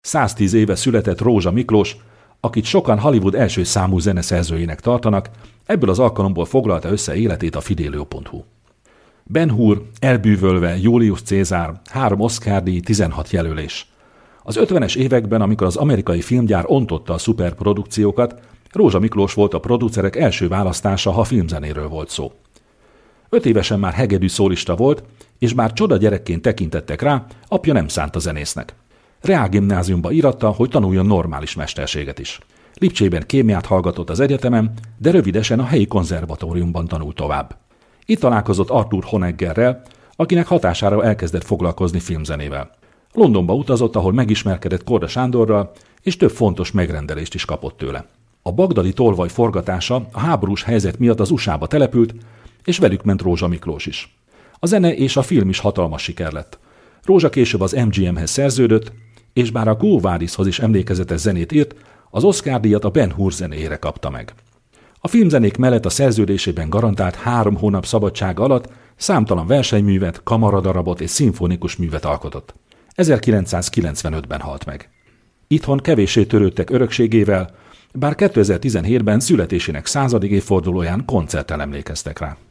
110 éve született Rózsa Miklós, akit sokan Hollywood első számú zeneszerzőjének tartanak, ebből az alkalomból foglalta össze életét a Fidelio.hu. Ben Hur, Elbűvölve, Julius Cézár, 3 Oscar-díj, 16 jelölés. Az 50-es években, amikor az amerikai filmgyár ontotta a szuperprodukciókat, Rózsa Miklós volt a producerek első választása, ha filmzenéről volt szó. 5 évesen már hegedű szólista volt, és bár csoda gyerekként tekintettek rá, apja nem szánt a zenésznek. Reálgimnáziumba íratta, hogy tanuljon normális mesterséget is. Lipcsében kémiát hallgatott az egyetemen, de rövidesen a helyi konzervatóriumban tanult tovább. Itt találkozott Arthur Honeggerrel, akinek hatására elkezdett foglalkozni filmzenével. Londonba utazott, ahol megismerkedett Korda Sándorral, és több fontos megrendelést is kapott tőle. A bagdadi tolvaj forgatása a háborús helyzet miatt az USA-ba települt, és velük ment Rózsa Miklós is. A zene és a film is hatalmas siker lett. Rózsa később az MGM-hez szerződött, és bár a Quo Vadishoz is emlékezetes zenét írt, az Oscar-díjat a Ben Hur zenéjére kapta meg. A filmzenék mellett a szerződésében garantált 3 hónap szabadsága alatt számtalan versenyművet, kamaradarabot és szimfonikus művet alkotott. 1995-ben halt meg. Itthon kevéssé törődtek örökségével, bár 2017-ben születésének 100. évfordulóján koncerttel emlékeztek rá.